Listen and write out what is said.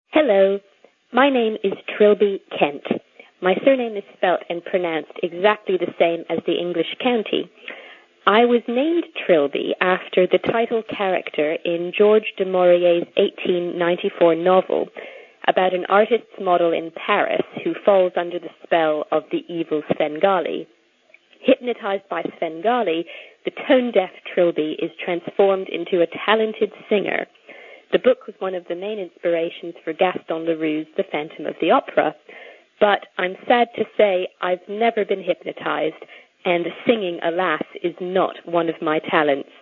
Hello, my name is Trilby Kent. My surname is spelt and pronounced exactly the same as the English county. I was named Trilby after the title character in George du Maurier's 1894 novel about an artist's model in Paris who falls under the spell of the evil Svengali. Hypnotized by Svengali, the tone-deaf Trilby is transformed into a talented singer. The book was one of the main inspirations for Gaston Leroux's The Phantom of the Opera, but I'm sad to say I've never been hypnotized, and singing, alas, is not one of my talents.